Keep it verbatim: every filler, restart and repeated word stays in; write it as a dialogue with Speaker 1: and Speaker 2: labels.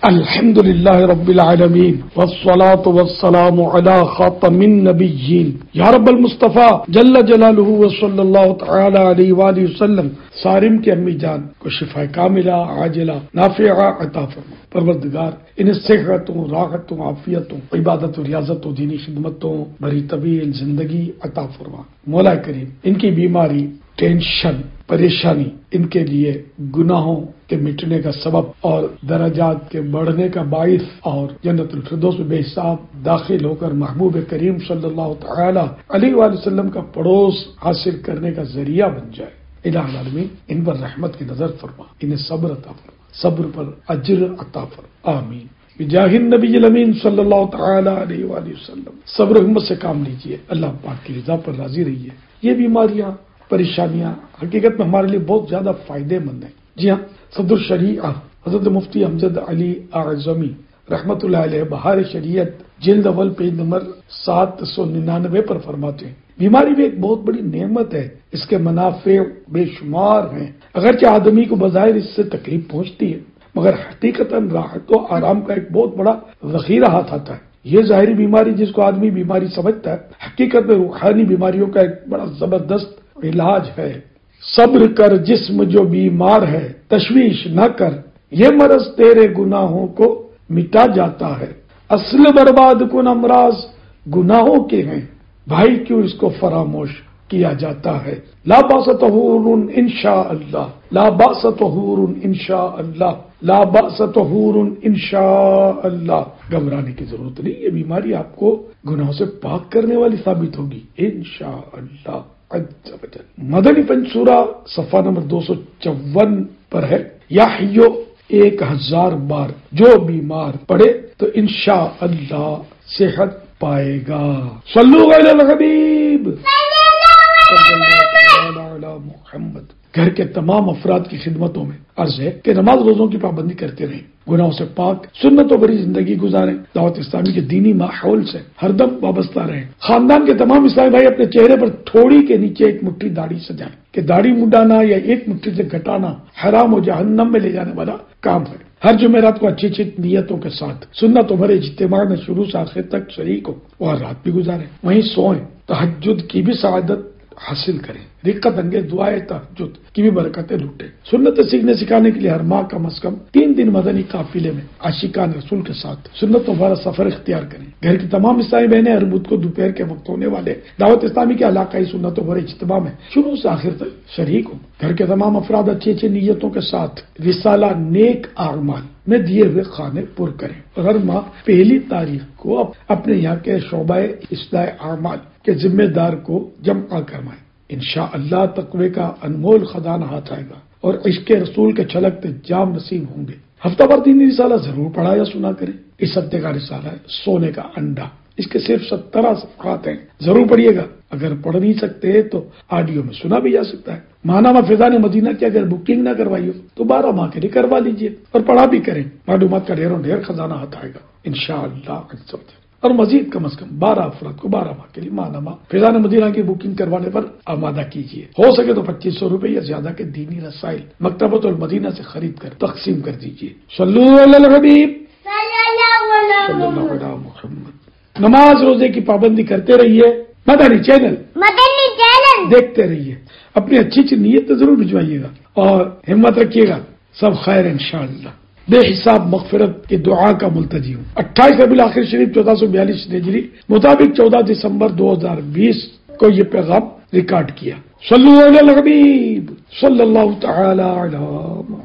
Speaker 1: الحمد للہ رب العالمین والصلاة والسلام علی خاتم النبیین یا رب المصطفیٰ جل جلالہ وصلی اللہ تعالی علیہ وآلہ وسلم سارم کی امی جان کو شفا کاملہ عاجلہ نافعہ عطا فرما۔ پروردگار انہیں صحتوں، راحتوں، عافیتوں، عبادت و ریاضت و دینی خدمتوں بھری طویل زندگی عطا فرما۔ مولا کریم ان کی بیماری، ٹینشن، پریشانی ان کے لیے گناہوں کے مٹنے کا سبب اور درجات کے بڑھنے کا باعث اور جنت الفردوس میں بے حساب داخل ہو کر محبوب کریم صلی اللہ تعالی علیہ وآلہ وسلم کا پڑوس حاصل کرنے کا ذریعہ بن جائے۔ الہ العالمین ان پر رحمت کی نظر فرما، انہیں صبر عطا فرما، صبر پر اجر عطا فرما، آمین بجاہ النبی الامین صلی اللہ تعالی علیہ وآلہ وسلم۔ صبر و ہمت سے کام لیجیے، اللہ پاک کی رضا پر راضی رہیے۔ یہ بیماریاں، پریشانیاں حقیقت میں ہمارے لیے بہت زیادہ فائدے مند ہیں۔ جی ہاں، صدر شریعہ حضرت مفتی امجد علی اعظمی رحمت اللہ علیہ بہار شریعت جلد اول پیج نمبر سات سو ننانوے پر فرماتے ہیں، بیماری بھی ایک بہت بڑی نعمت ہے، اس کے منافع بے شمار ہیں۔ اگرچہ آدمی کو بظاہر اس سے تکلیف پہنچتی ہے، مگر حقیقتاً راحت و آرام کا ایک بہت بڑا ذخیرہ ہاتھ آتا ہے۔ یہ ظاہری بیماری جس کو آدمی بیماری سمجھتا ہے، حقیقت میں روحانی بیماریوں کا ایک بڑا زبردست علاج ہے۔ صبر کر جسم جو بیمار ہے، تشویش نہ کر، یہ مرض تیرے گناہوں کو مٹا جاتا ہے۔ اصل برباد کن امراض گناہوں کے ہیں، بھائی کیوں اس کو فراموش کیا جاتا ہے۔ لا باس طہور انشاء اللہ، لا باس طہور انشاء اللہ، لا باس طہور انشاء اللہ۔ گھبرانے کی ضرورت نہیں، یہ بیماری آپ کو گناہوں سے پاک کرنے والی ثابت ہوگی انشاء اللہ۔ مدنی پنسورہ صفحہ نمبر دو سو چون پر ہے، یا حیو ایک ہزار بار جو بیمار پڑے تو انشاء اللہ صحت پائے گا۔ صلو علی الحبیب صلی اللہ علی محمد۔ گھر کے تمام افراد کی خدمتوں میں عرض ہے کہ نماز روزوں کی پابندی کرتے رہیں، گناہوں سے پاک سنت و بری زندگی گزاریں، دعوت اسلامی کے دینی ماحول سے ہر دم وابستہ رہیں۔ خاندان کے تمام اسلامی بھائی اپنے چہرے پر تھوڑی کے نیچے ایک مٹھی داڑھی سجائیں کہ داڑھی منڈانا یا ایک مٹھی سے گھٹانا حرام و جہنم میں لے جانے والا کام ہے۔ ہر جمعرات کو اچھی اچھی نیتوں کے ساتھ سنت و بھرے اجتماع میں شروع سے آخر تک شریک ہو اور رات بھی گزاریں، وہیں سوئیں، تہجد کی بھی سعادت حاصل کریں، رقت انگیز دعائے تہجد کی بھی برکتیں لوٹیں۔ سنت سیکھنے سکھانے کے لیے ہر ماہ کم از کم تین دن مدنی قافلے میں عاشقان رسول کے ساتھ سنت و بھرا سفر اختیار کریں۔ گھر کی تمام اسلامی بہنیں ہر بدھ کو دوپہر کے وقت ہونے والے دعوت اسلامی کے علاقائی سنت و بھرے اجتماع میں شروع سے آخر تک شریک ہوں۔ گھر کے تمام افراد اچھی اچھی نیتوں کے ساتھ رسالہ نیک اعمال میں دیے ہوئے خانے پر کریں۔ ہر ماہ پہلی تاریخ کو اپنے یہاں کے شعبہ اصلاح اعمال کے ذمہ دار کو جمع کروائیں۔ انشاءاللہ تقوی کا انمول خزانہ ہاتھ آئے گا اور عشق رسول کے چھلکتے جام نصیب ہوں گے۔ ہفتہ بھر دینی رسالہ ضرور پڑھا یا سنا کریں۔ اس ہفتے کا رسالہ ہے سونے کا انڈا، اس کے صرف سترہ صفحات ہیں، ضرور پڑھیے گا۔ اگر پڑھ نہیں سکتے تو آڈیو میں سنا بھی جا سکتا ہے۔ ماہنامہ فیضان مدینہ کی اگر بکنگ نہ کروائی ہو تو بارہ ماہ کے لیے کروا لیجیے اور پڑھا بھی کریں، معلومات کا ڈھیروں ڈھیر خزانہ ہاتھ آئے گا انشاءاللہ عز و جل۔ اور مزید کم از کم بارہ افراد کو بارہ ماہ کے لیے ماہنامہ فیضان مدینہ کی بکنگ کروانے پر آمادہ کیجیے۔ ہو سکے تو پچیس سو روپے یا زیادہ کے دینی رسائل مکتبۃ المدینہ سے خرید کر تقسیم کر دیجیے۔ صلو علی الحبیب صلی اللہ علی محمد۔ نماز روزے کی پابندی کرتے رہیے، مدنی چینل مدنی چینل دیکھتے رہیے، اپنی اچھی اچھی نیت ضرور بھجوائیے گا اور ہمت رکھیے گا، سب خیر انشاءاللہ۔ بے حساب مغفرت کی دعا کا ملتجی ہوں۔ اٹھائیس ربیع الاخر شریف چودہ سو بیالیس ہجری مطابق چودہ دسمبر دو ہزار بیس کو یہ پیغام ریکارڈ کیا۔ صلو علی الحبیب صلی اللہ تعالی علی